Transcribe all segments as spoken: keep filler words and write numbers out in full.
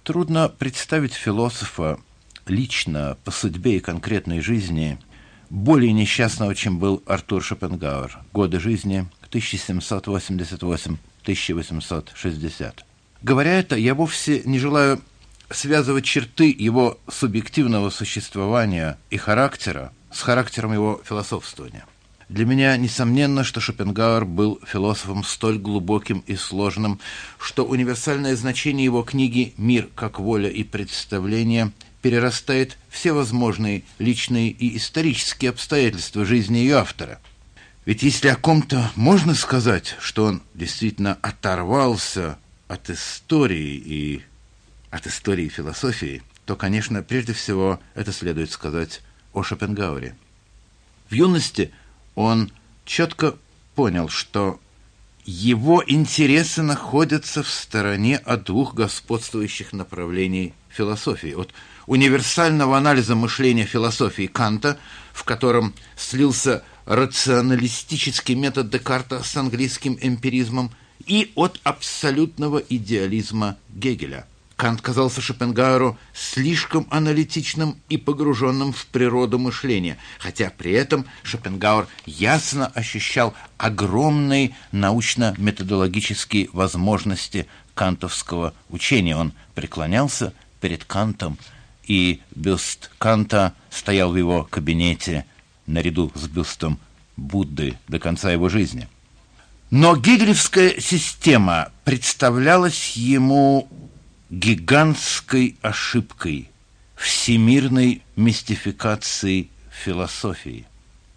Трудно представить философа лично, по судьбе и конкретной жизни, более несчастного, чем был Артур Шопенгауэр. Годы жизни тысяча семьсот восемьдесят восемь — тысяча восемьсот шестьдесят. Говоря это, я вовсе не желаю связывать черты его субъективного существования и характера с характером его философствования. Для меня несомненно, что Шопенгауэр был философом столь глубоким и сложным, что универсальное значение его книги «Мир как воля и представление» перерастает все возможные личные и исторические обстоятельства жизни ее автора. Ведь если о ком-то можно сказать, что он действительно оторвался от истории и от истории философии, то, конечно, прежде всего это следует сказать о Шопенгауэре. В юности он четко понял, что его интересы находятся в стороне от двух господствующих направлений философии. От универсального анализа мышления философии Канта, в котором слился рационалистический метод Декарта с английским эмпиризмом, и от абсолютного идеализма Гегеля. Кант казался Шопенгауэру слишком аналитичным и погруженным в природу мышления, хотя при этом Шопенгауэр ясно ощущал огромные научно-методологические возможности кантовского учения. Он преклонялся перед Кантом, и бюст Канта стоял в его кабинете наряду с бюстом Будды до конца его жизни. Но гегелевская система представлялась ему гигантской ошибкой, всемирной мистификацией философии.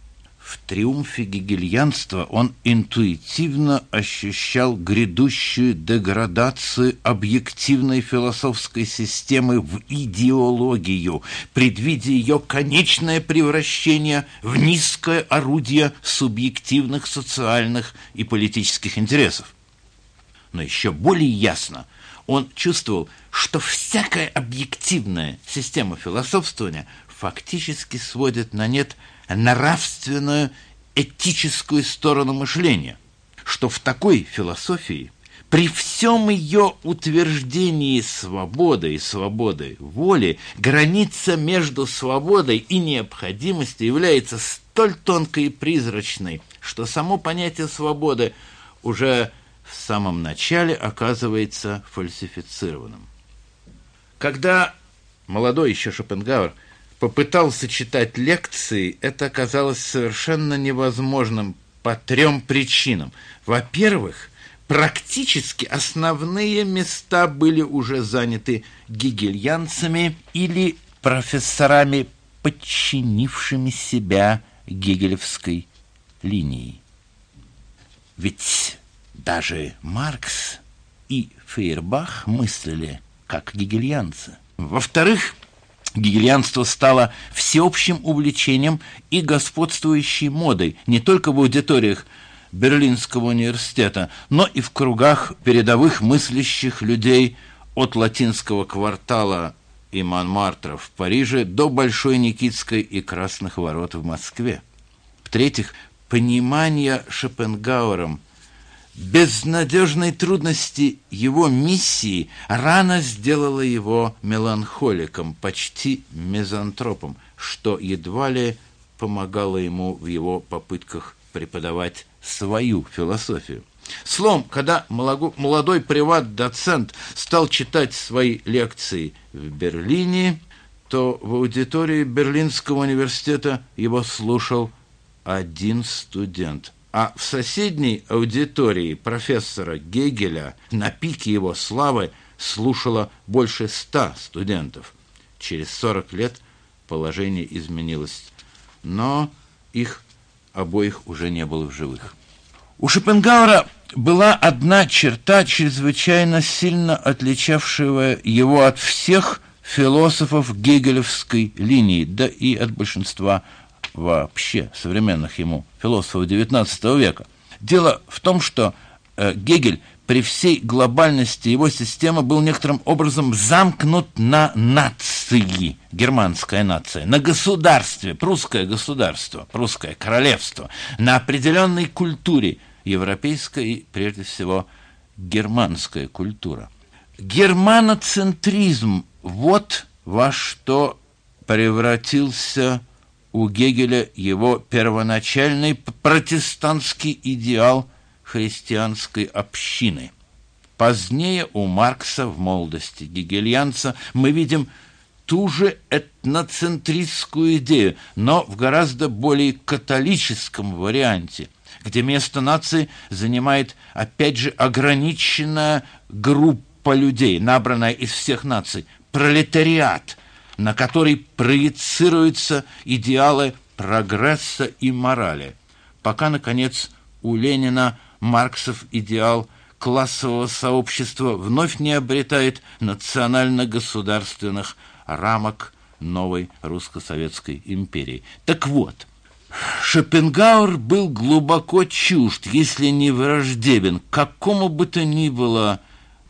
В триумфе гегельянства он интуитивно ощущал грядущую деградацию объективной философской системы в идеологию, предвидя ее конечное превращение в низкое орудие субъективных социальных и политических интересов. Но еще более ясно он чувствовал, что всякая объективная система философствования фактически сводит на нет нравственную, этическую сторону мышления, что в такой философии, при всем ее утверждении свободы и свободы воли, граница между свободой и необходимостью является столь тонкой и призрачной, что само понятие свободы уже в самом начале оказывается фальсифицированным. Когда молодой еще Шопенгауэр попытался читать лекции, это оказалось совершенно невозможным по трем причинам. Во-первых, практически основные места были уже заняты гегельянцами или профессорами, подчинившими себя гегелевской линии. Ведь даже Маркс и Фейербах мыслили как гегельянцы. Во-вторых, гегельянство стало всеобщим увлечением и господствующей модой не только в аудиториях Берлинского университета, но и в кругах передовых мыслящих людей от Латинского квартала и Монмартра в Париже до Большой Никитской и Красных ворот в Москве. В-третьих, понимание Шопенгауэром безнадежной трудности его миссии рано сделало его меланхоликом, почти мизантропом, что едва ли помогало ему в его попытках преподавать свою философию. Словом, когда молодой приват-доцент стал читать свои лекции в Берлине, то в аудитории Берлинского университета его слушал один студент. А в соседней аудитории профессора Гегеля на пике его славы слушало больше ста студентов. Через сорок лет положение изменилось, но их обоих уже не было в живых. У Шопенгауэра была одна черта, чрезвычайно сильно отличавшая его от всех философов гегелевской линии, да и от большинства вообще современных ему философов девятнадцатого века. Дело в том, что э, Гегель при всей глобальности его системы был некоторым образом замкнут на нации, германская нация, на государстве, прусское государство, прусское королевство, на определенной культуре, европейская и, прежде всего, германская культура. Германоцентризм – вот во что превратился у Гегеля его первоначальный протестантский идеал христианской общины. Позднее у Маркса, в молодости гегельянца, мы видим ту же этноцентристскую идею, но в гораздо более католическом варианте, где место нации занимает, опять же, ограниченная группа людей, набранная из всех наций, пролетариат, на который проецируются идеалы прогресса и морали, пока, наконец, у Ленина Марксов идеал классового сообщества вновь не обретает национально-государственных рамок новой русско-советской империи. Так вот, Шопенгауэр был глубоко чужд, если не враждебен, какому бы то ни было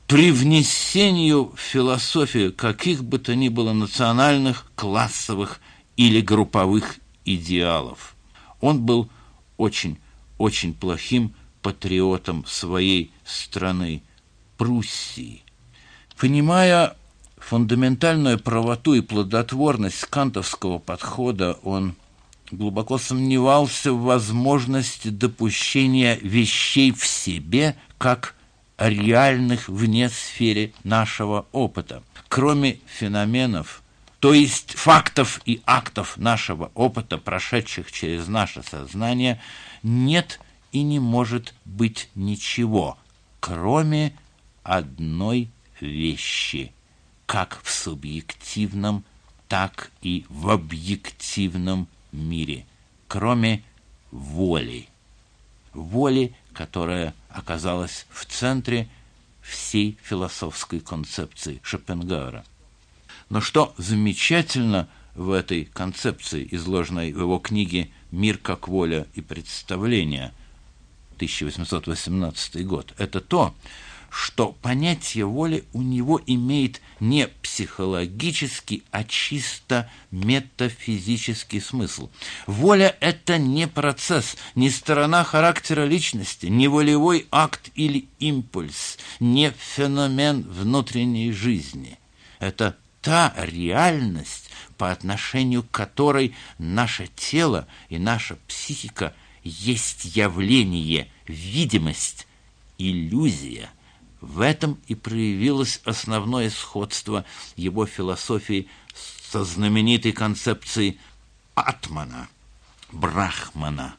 привнесению в философию каких бы то ни было национальных, классовых или групповых идеалов. Он был очень-очень плохим патриотом своей страны, Пруссии. Понимая фундаментальную правоту и плодотворность кантовского подхода, он глубоко сомневался в возможности допущения вещей в себе как реальных вне сферы нашего опыта. Кроме феноменов, то есть фактов и актов нашего опыта, прошедших через наше сознание, нет и не может быть ничего, кроме одной вещи, как в субъективном, так и в объективном мире, кроме воли. Воли, которая оказалась в центре всей философской концепции Шопенгауэра. Но что замечательно в этой концепции, изложенной в его книге «Мир как воля и представление», тысяча восемьсот восемнадцатый год, это то, что понятие воли у него имеет не психологический, а чисто метафизический смысл. Воля – это не процесс, не сторона характера личности, не волевой акт или импульс, не феномен внутренней жизни. Это та реальность, по отношению к которой наше тело и наша психика есть явление, видимость, иллюзия. В этом и проявилось основное сходство его философии со знаменитой концепцией атмана, брахмана,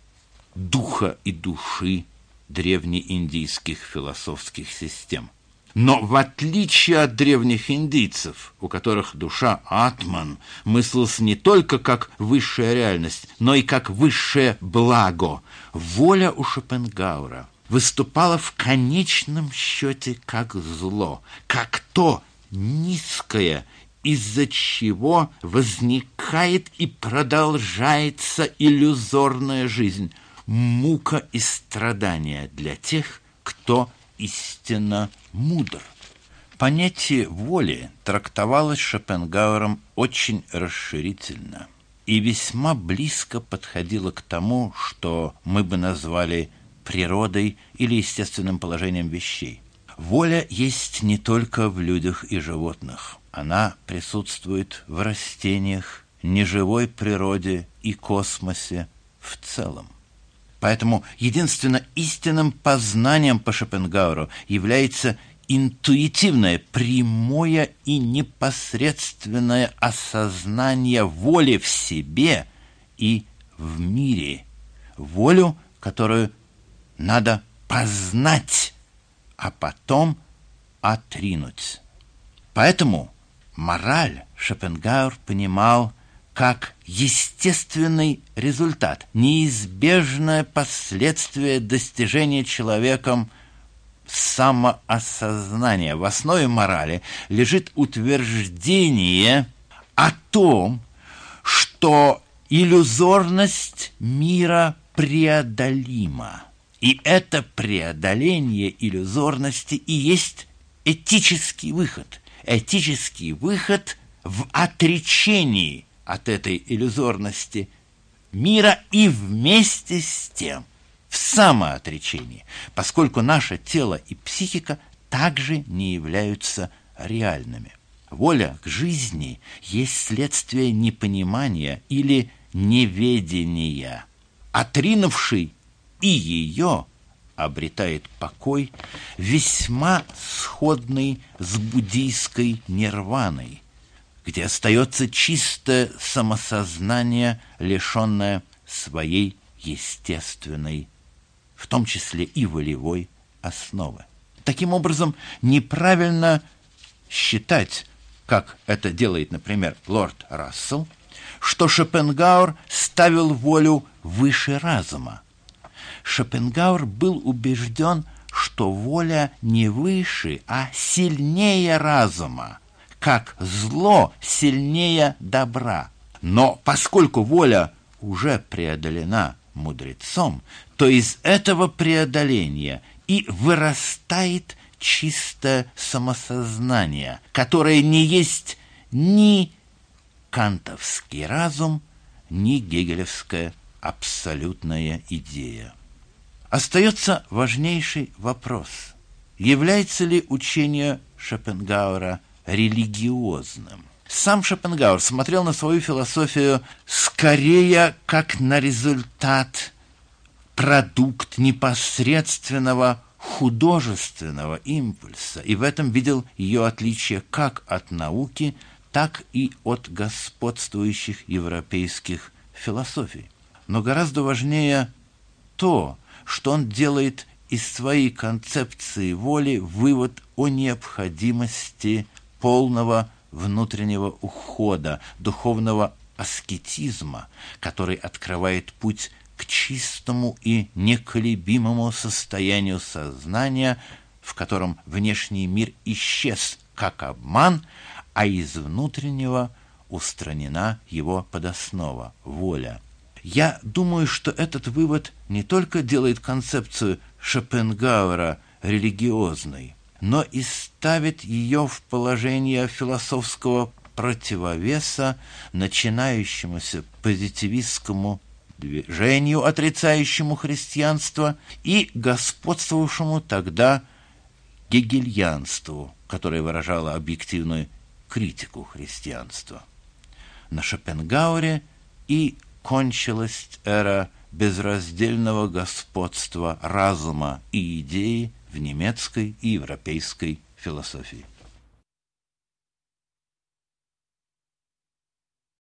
духа и души древнеиндийских философских систем. Но в отличие от древних индийцев, у которых душа атман мыслилась не только как высшая реальность, но и как высшее благо, воля у Шопенгауэра выступала в конечном счете как зло, как то низкое, из-за чего возникает и продолжается иллюзорная жизнь, мука и страдания для тех, кто истинно мудр. Понятие воли трактовалось Шопенгауэром очень расширительно и весьма близко подходило к тому, что мы бы назвали природой или естественным положением вещей. Воля есть не только в людях и животных. Она присутствует в растениях, неживой природе и космосе в целом. Поэтому единственно истинным познанием по Шопенгауэру является интуитивное, прямое и непосредственное осознание воли в себе и в мире. Волю, которую надо познать, а потом отринуть. Поэтому мораль Шопенгауэр понимал как естественный результат, неизбежное последствие достижения человеком самоосознания. В основе морали лежит утверждение о том, что иллюзорность мира преодолима. И это преодоление иллюзорности и есть этический выход. Этический выход в отречении от этой иллюзорности мира и вместе с тем в самоотречении, поскольку наше тело и психика также не являются реальными. Воля к жизни есть следствие непонимания или неведения. Отринувший и ее обретает покой, весьма сходный с буддийской нирваной, где остается чистое самосознание, лишенное своей естественной, в том числе и волевой, основы. Таким образом, неправильно считать, как это делает, например, лорд Рассел, что Шопенгауэр ставил волю выше разума. Шопенгауэр был убежден, что воля не выше, а сильнее разума, как зло сильнее добра. Но поскольку воля уже преодолена мудрецом, то из этого преодоления и вырастает чистое самосознание, которое не есть ни кантовский разум, ни гегелевская абсолютная идея. Остается важнейший вопрос: является ли учение Шопенгауэра религиозным? Сам Шопенгауэр смотрел на свою философию скорее как на результат, продукт непосредственного художественного импульса, и в этом видел ее отличие как от науки, так и от господствующих европейских философий. Но гораздо важнее то, что он делает из своей концепции воли вывод о необходимости полного внутреннего ухода, духовного аскетизма, который открывает путь к чистому и неколебимому состоянию сознания, в котором внешний мир исчез как обман, а из внутреннего устранена его подоснова – воля. Я думаю, что этот вывод не только делает концепцию Шопенгауэра религиозной, но и ставит ее в положение философского противовеса начинающемуся позитивистскому движению, отрицающему христианство, и господствовавшему тогда гегельянству, которое выражало объективную критику христианства. На Шопенгауэре и кончилась эра безраздельного господства разума и идеи в немецкой и европейской философии.